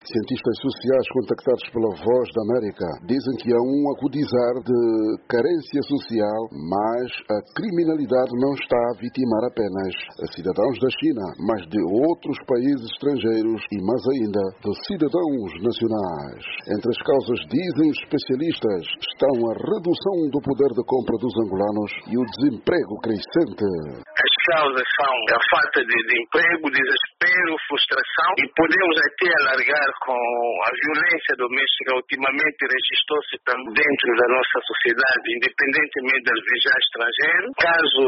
Cientistas sociais contactados pela Voz da América dizem que há um acudizar de carência social, mas a criminalidade não está a vitimar apenas cidadãos da China, mas de outros países estrangeiros e, mais ainda, de cidadãos nacionais. Entre as causas, dizem os especialistas, estão a redução do poder de compra dos angolanos e o desemprego crescente. As causas são a falta de emprego, desespero, frustração, e podemos até alargar com a violência doméstica. Ultimamente registrou-se também dentro da nossa sociedade, independentemente da já estrangeiro, caso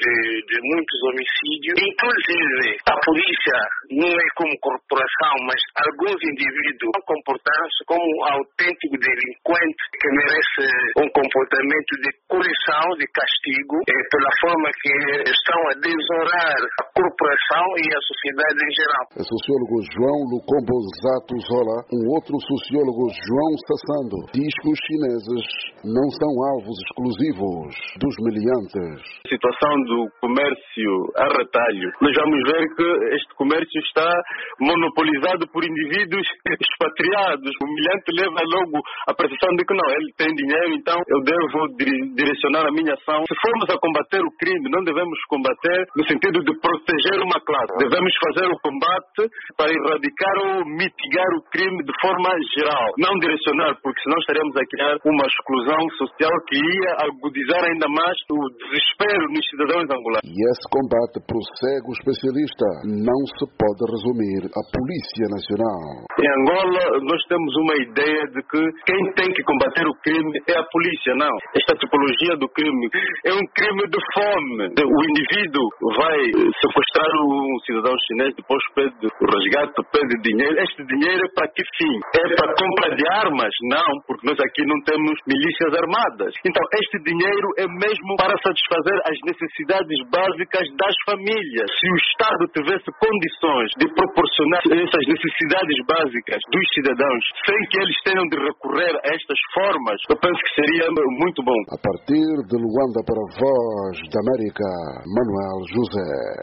de muitos homicídios. Inclusive, a polícia não é como corporação, mas alguns indivíduos comportaram-se como autêntico delinquente que merece um comportamento de correção, de castigo, pela forma que estão a desorar a corporação e a sociedade em geral. O sociólogo João Lucombo Zato Zola, um outro sociólogo, João Sassando, diz que os chineses não são alvos exclusivos dos meliantes. A situação do comércio a retalho, nós vamos ver que este comércio está monopolizado por indivíduos expatriados. O meliante leva logo a percepção de que não, ele tem dinheiro, então eu devo direcionar a minha ação. Se formos a combater o crime, não devemos combater no sentido de proteger uma classe. Devemos fazer o combate para erradicar ou mitigar o crime de forma geral. Não direcionar, porque senão estaremos a criar uma exclusão social que ia agudizar ainda mais o desespero nos cidadãos angolanos. E esse combate, prossegue o especialista, não se pode resumir à Polícia Nacional. Em Angola, nós temos uma ideia de que quem tem que combater o crime é a polícia. Não. Esta tipologia do crime é um crime de fome. O indivíduo vai sequestrar um cidadão chinês, depois pede o resgate, pede dinheiro. Este dinheiro é para que fim? É para compra de armas? Não, porque nós aqui não temos milícias armadas. Então, este dinheiro é mesmo para satisfazer as necessidades básicas das famílias. Se o Estado tivesse condições de proporcionar essas necessidades básicas dos cidadãos, sem que eles tenham de recorrer a estas formas, eu penso que seria muito bom. A partir de Luanda para a Voz da América, Manuel José.